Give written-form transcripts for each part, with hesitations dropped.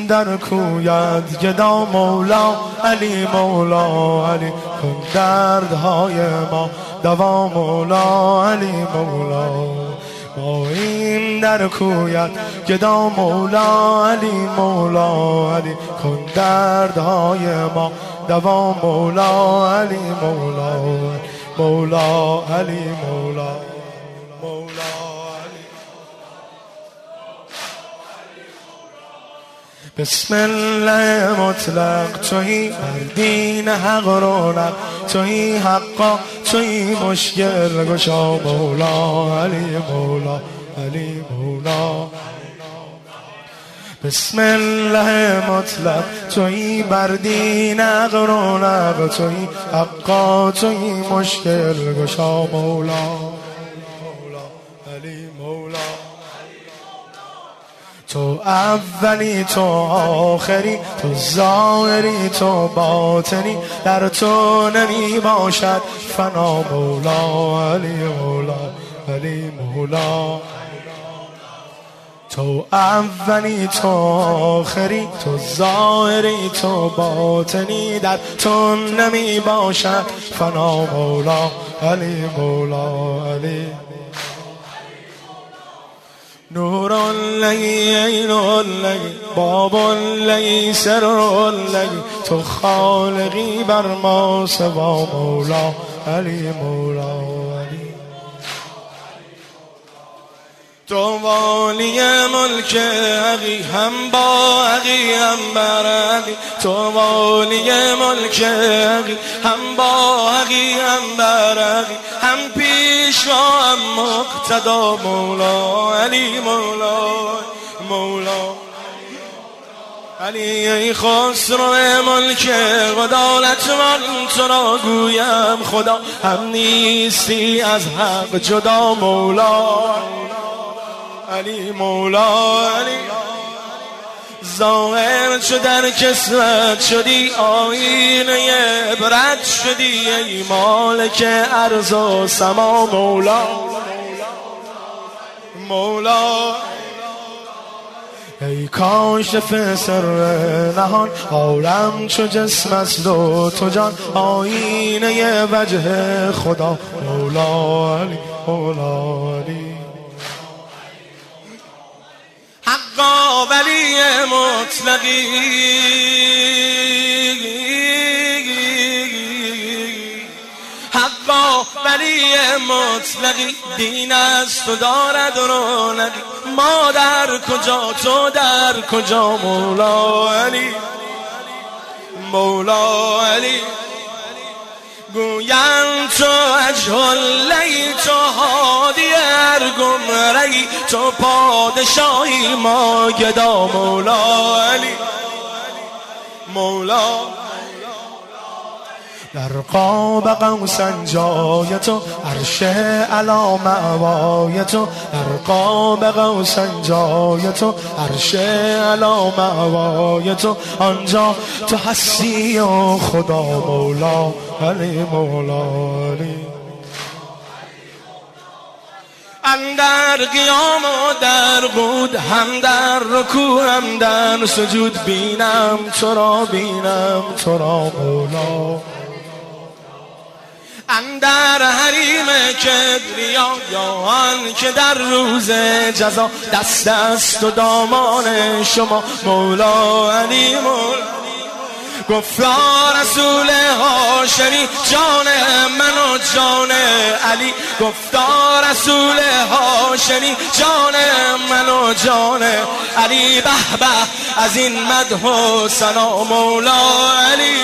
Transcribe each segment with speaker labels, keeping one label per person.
Speaker 1: در کویت گدا مولا علی مولا علی کن دردهای ما دوا مولا علی مولا ماییم در کویت گدا مولا علی مولا علی کن دردهای ما دوا مولا علی مولا مولا علی مولا مولا بسم الله مطلق تویی بر دین حق رونق تویی حقا تویی مشکل گشا مولا علی مولا علی مولا بسم الله مطلق تویی بر دین حق رونق تویی حقا تویی مشکل گشا مولا مولا علی مولا تو اولی تو آخری تو ظاهری تو باطنی در تو نمی باشد فنا مولا علی مولا علی مولا تو اولی تو آخری تو ظاهری تو باطنی در تو نمی باشد فنا مولا علی مولا علی نور لگی عین لگی باب لگی سر لگی تو خالقی بر ما سوا مولا علی مولا علی تو والی ملک حقی هم با حقی هم بر حقی تو والی ملک حقی هم با حقی هم بر حقی هم پیشوا هم مقتدا مولا علی مولا مولا علی ای خسرو ملک قدالت من تو را گویم خدا هم نیستی از حق جدا مولا علی مولا علی ظاهر چو در کسوت شدی آینه عبرت شدی ای مالک ارض و سما مولا مولا ای کاشف سر نهان عالم چو جسم است و تو جان آینه وجه خدا مولا علی مولا علی حقا ولی مطلقی حقا ولی مطلقی دین است و دارد رونقی ما در کجا تو در کجا مولا علی مولا علی گویم تو اجهلی تو هادی ارگم رئی تو پادشاهی ما گدا مولا علی مولا در قاب قوسن جای تو عرش علا مأوای تو در قاب قوسن جای تو عرش علا مأوای تو آنجا تو هستی و خدا مولا علی مولا علی اندر قیام و در قود هم در رکوع هم در سجود بینم تو را مولا اندر حریم کبریا یاهان که در روز جزا دست است و دامان شما مولا علی مولا گفت یا رسول هاشمی جان من و جان علی گفت یا رسول هاشمی جان من و جان علی به به از این مدح و ثنا مولا علی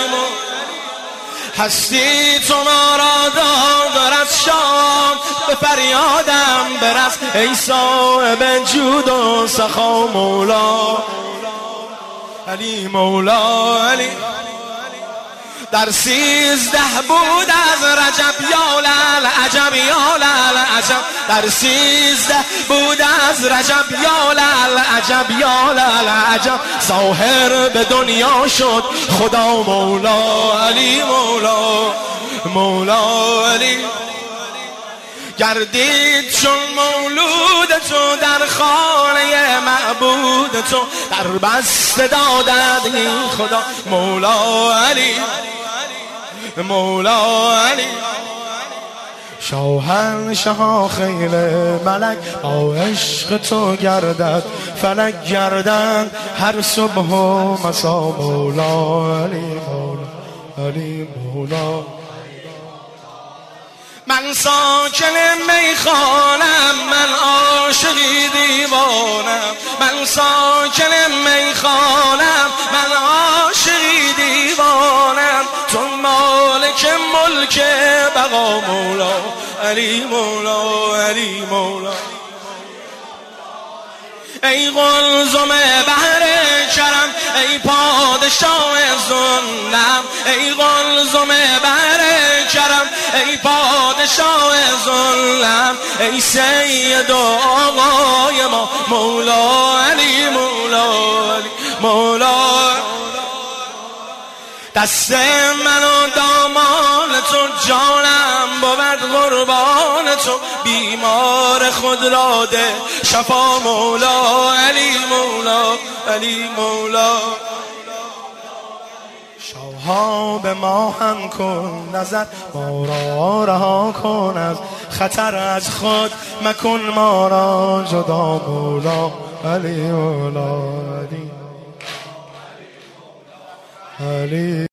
Speaker 1: هستی تو ما را دارد شام به فریادم برس ای صاحب جود و سخا مولا علی مولا علی در 13 بود از رجب یا للعجب یا للعجب در 13 بود از رجب یا للعجب یا للعجب ظاهر به دنیا شد خدا مولا علی مولا مولا علی گردید چون مولود تو در خانه معبود تو، در بسته دادت این خدا مولا علی مولا علی. شاهنشاه خیل ملک با عشق تو گردد فلک، گردن هر صبح و مسا مولا علی مولا علی مولا. من ساکن میخانم، من عاشقی دیوانم، من ساکن میخانم، من عاشقی دیوانم، تو مالک ملک بقا مولا علی مولا علی مولا. ای قلزم بحر کرم، ای پادشاه ظلم، ای قلزم بحر کرم، ای پادشاه ظلم، ای سید و آقای ما مولا علی مولا علی مولا. دست من و دامان تو، جانم بود قربان تو، بیمار خود را ده شفا مولا علی مولا علی مولا. شاها به ما هم کن نظر، ما را رها کن از خطر، از خود مکن ما را جدا مولا علی مولا علی علی.